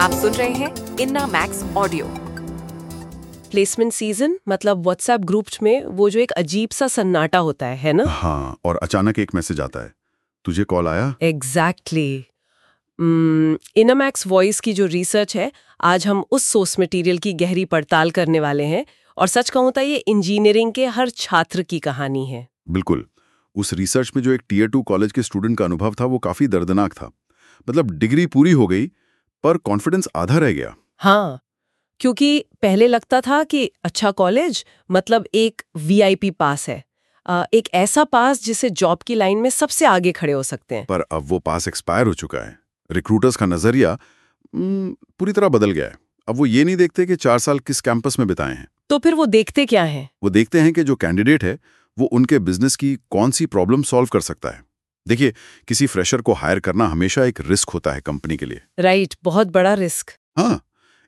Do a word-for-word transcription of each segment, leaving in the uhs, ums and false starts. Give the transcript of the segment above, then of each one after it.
आप सुन रहे हैं इन्ना मैक्स ऑडियो। प्लेसमेंट सीजन मतलब व्हाट्सएप ग्रुप्स में वो जो एक अजीब सा सन्नाटा होता है है ना? हाँ, और अचानक एक मैसेज आता है, तुझे कॉल आया? एग्जैक्टली। इन्ना मैक्स वॉइस की जो रिसर्च है, आज हम उस सोर्स मटेरियल की गहरी पड़ताल करने वाले हैं। और सच कहूं तो ये इंजीनियरिंग के हर छात्र की कहानी है। बिल्कुल। उस रिसर्च में जो एक टीयर टू कॉलेज के स्टूडेंट का अनुभव था वो काफी दर्दनाक था। मतलब डिग्री पूरी हो गई पर कॉन्फिडेंस आधा रह गया। हाँ, क्योंकि पहले लगता था कि अच्छा कॉलेज मतलब एक वीआईपी पास है, आ, एक ऐसा पास जिसे जॉब की लाइन में सबसे आगे खड़े हो सकते हैं। पर अब वो पास एक्सपायर हो चुका है। रिक्रूटर्स का नजरिया पूरी तरह बदल गया है। अब वो ये नहीं देखते कि चार साल किस कैंपस में बिताए हैं। तो फिर वो देखते क्या है? वो देखते हैं कि जो कैंडिडेट है वो उनके बिजनेस की कौन सी प्रॉब्लम सॉल्व कर सकता है। देखिए, किसी फ्रेशर को हायर करना हमेशा एक रिस्क होता है कंपनी के लिए। राइट, बहुत बड़ा रिस्क। हाँ,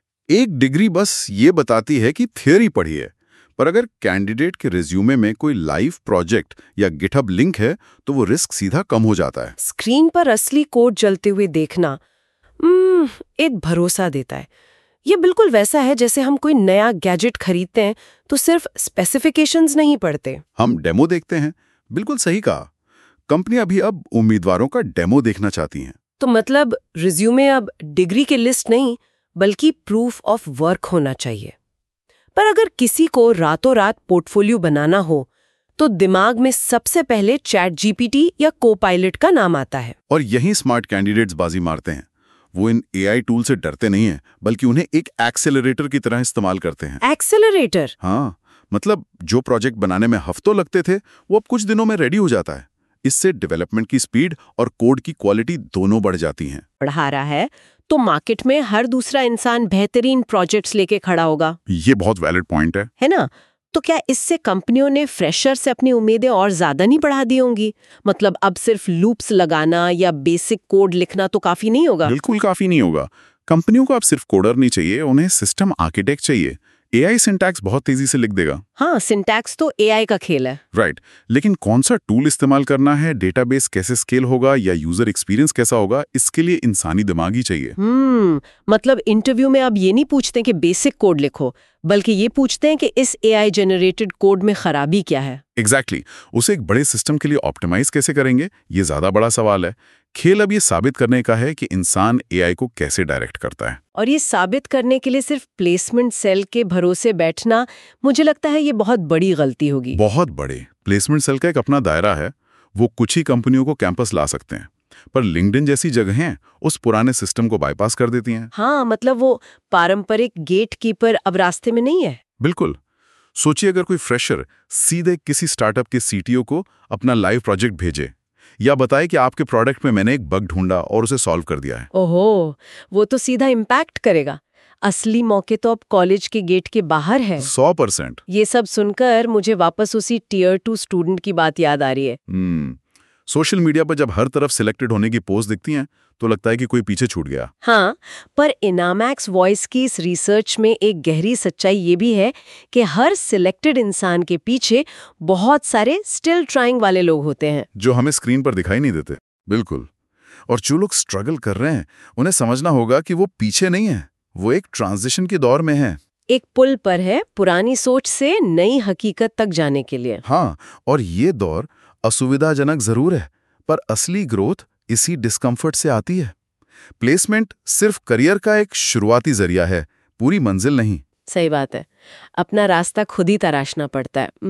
एक डिग्री बस ये बताती है कि थियरी पढ़ी है, पर अगर कैंडिडेट के रिज्यूमे में कोई लाइव प्रोजेक्ट या गिटहब लिंक है तो वो रिस्क सीधा कम हो जाता है। स्क्रीन पर असली कोड जलते हुए देखना hmm, एक भरोसा देता है। ये बिल्कुल वैसा है जैसे हम कोई नया गैजेट खरीदते हैं तो सिर्फ स्पेसिफिकेशंस नहीं पढ़ते, हम डेमो देखते हैं। बिल्कुल सही कहा। कंपनियां भी अब उम्मीदवारों का डेमो देखना चाहती हैं। तो मतलब रिज्यूमे अब डिग्री की लिस्ट नहीं बल्कि प्रूफ ऑफ वर्क होना चाहिए। पर अगर किसी को रातों रात पोर्टफोलियो बनाना हो तो दिमाग में सबसे पहले चैट जीपीटी या कोपायलट का नाम आता है। और यही स्मार्ट कैंडिडेट्स बाजी मारते हैं। वो इन एआई टूल से डरते नहीं हैं, बल्कि उन्हें एक एक्सेलरेटर की तरह इस्तेमाल करते हैं। एक्सेलरेटर? हाँ, मतलब जो प्रोजेक्ट बनाने में हफ्तों लगते थे वो अब कुछ दिनों में रेडी हो जाता है। इससे डेवलपमेंट की स्पीड और कोड की क्वालिटी दोनों बढ़ जाती हैं। बढ़ा रहा है तो मार्केट में हर दूसरा इंसान बेहतरीन प्रोजेक्ट्स लेके खड़ा होगा। ये बहुत वैलिड पॉइंट है है ना? तो क्या इससे कंपनियों ने फ्रेशर से अपनी उम्मीदें और ज्यादा नहीं बढ़ा दी होंगी? मतलब अब सिर्फ लूप्स लगाना या बेसिक कोड लिखना तो काफी नहीं होगा? बिल्कुल काफी नहीं होगा। कंपनियों को अब सिर्फ कोडर नहीं चाहिए, उन्हें सिस्टम आर्किटेक्ट चाहिए। एआई सिंटैक्स बहुत तेजी से लिख देगा। हाँ, सिंटैक्स तो एआई का खेल है। राइट, लेकिन कौन सा टूल इस्तेमाल करना है, डेटाबेस कैसे स्केल होगा या यूजर एक्सपीरियंस कैसा होगा, इसके लिए इंसानी दिमाग ही चाहिए। हम्म मतलब इंटरव्यू में अब ये नहीं पूछते कि बेसिक कोड लिखो, बल्कि ये पूछते हैं कि इस एआई जनरेटेड कोड में खराबी क्या है। Exactly exactly. उसे एक बड़े सिस्टम के लिए ऑप्टिमाइज कैसे करेंगे, ये ज्यादा बड़ा सवाल है। खेल अब ये साबित करने का है कि इंसान एआई को कैसे डायरेक्ट करता है। और ये साबित करने के लिए सिर्फ प्लेसमेंट सेल के भरोसे बैठना, मुझे लगता है ये बहुत बड़ी गलती होगी। बहुत बड़े। प्लेसमेंट सेल का एक अपना दायरा है। वो कुछ ही कंपनियों को कैंपस ला सकते हैं, पर लिंक्डइन जैसी जगहें उस पुराने सिस्टम को बाईपास कर देती हैं। हाँ, मतलब वो पारंपरिक गेट कीपर अब रास्ते में नहीं है। बिल्कुल। सोचिए, अगर कोई फ्रेशर सीधे किसी स्टार्टअप के सीटीओ को अपना लाइव प्रोजेक्ट भेजे या बताए कि आपके प्रोडक्ट में मैंने एक बग ढूंढा और उसे सॉल्व कर दिया है। ओहो, वो तो सीधा इम्पैक्ट करेगा। असली मौके तो अब कॉलेज के गेट के बाहर है। सौ परसेंट। ये सब सुनकर मुझे वापस उसी टीयर टू स्टूडेंट की बात याद आ रही है। हम्म सोशल मीडिया पर जब हर तरफ सिलेक्टेड होने की पोस्ट दिखती हैं तो लगता है कि कोई पीछे छूट गया। हाँ, पर इन्ना मैक्स वॉइस की इस रिसर्च में एक गहरी सच्चाई ये भी है कि हर सिलेक्टेड इंसान के पीछे बहुत सारे स्टिल ट्राइंग वाले लोग होते हैं जो हमें स्क्रीन पर दिखाई नहीं देते। बिल्कुल। और जो लोग स्ट्रगल कर रहे हैं उन्हें समझना होगा कि वो पीछे नहीं है, वो एक ट्रांजिशन के दौर में है। एक पुल पर है पुरानी सोच से नई हकीकत तक जाने के लिए। हाँ, और ये दौर असुविधाजनक जरूर है, पर असली ग्रोथ इसी डिस्कम्फर्ट से आती है। प्लेसमेंट सिर्फ करियर का एक शुरुआती जरिया है, पूरी मंजिल नहीं। सही बात है, अपना रास्ता खुद ही तराशना पड़ता है।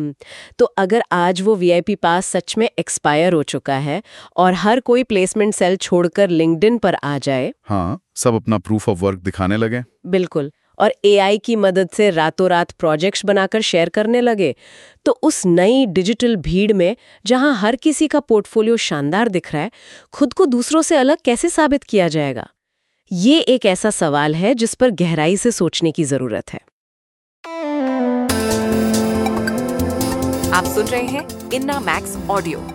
तो अगर आज वो वीआईपी पास सच में एक्सपायर हो चुका है और हर कोई प्लेसमेंट सेल छोड़कर लिंक्डइन पर आ जाए, हाँ, सब अपना प्रूफ ऑफ वर्क दिखाने लगे, बिल्कुल, और एआई की मदद से रातों रात प्रोजेक्ट्स बनाकर शेयर करने लगे, तो उस नई डिजिटल भीड़ में जहां हर किसी का पोर्टफोलियो शानदार दिख रहा है, खुद को दूसरों से अलग कैसे साबित किया जाएगा? ये एक ऐसा सवाल है जिस पर गहराई से सोचने की जरूरत है। आप सुन रहे हैं इन्ना मैक्स ऑडियो।